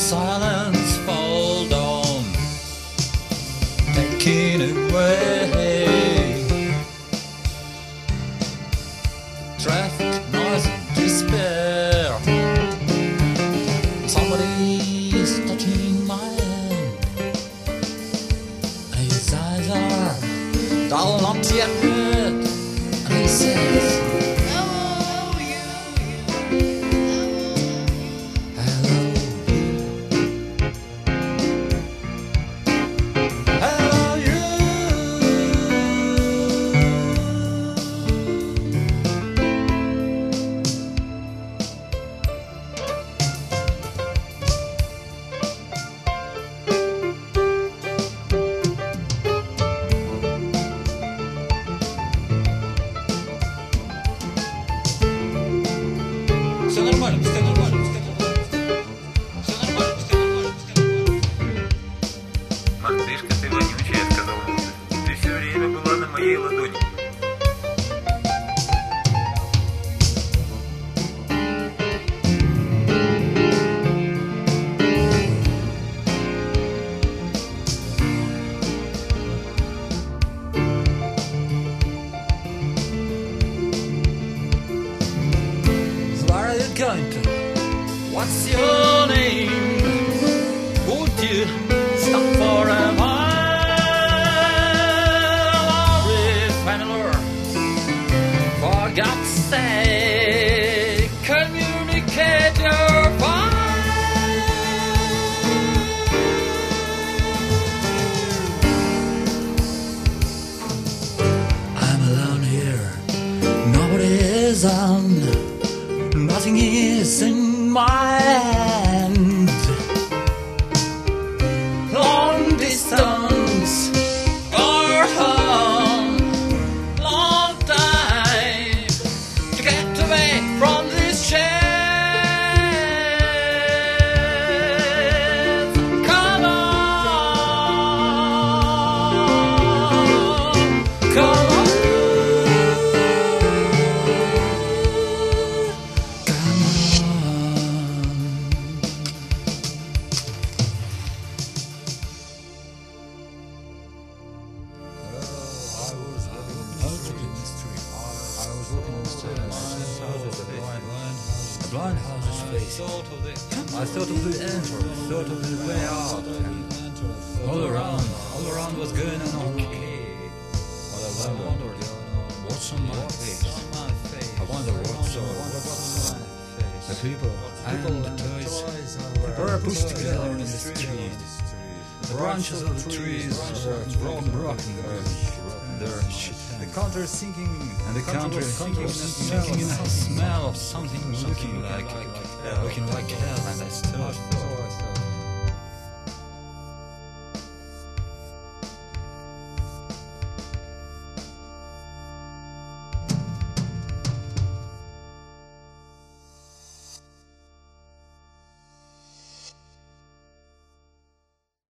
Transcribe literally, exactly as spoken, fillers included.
silence fall down, taking away traffic, noise and despair. Somebody's touching my hand, and his eyes are dull, not yet red, and he says, все нормально, все нормально, все нормально, все нормально, все нормально, все нормально. Мартышка, ты вонючая, сказал Муж. Ты все время была на моей ладони. Where are you going to? What's your name? Would you stop for a while? Or if anywhere, for God's sake, communicate your file. I'm alone here. Nobody is on. Nothing is in my hand. Long distance or home, long time to get away from this chance. Come on, come on. Blind houses face. I thought of the entrance, thought of the way out, and all around, all around was going on okay. But I wondered, what's on my face? I wonder what's on the people and the toys were pushed together in the street. The branches of the trees were broken, broken. The country is sinking, and the country is sinking, sinking in a smell of something looking like, looking like hell, and I stood.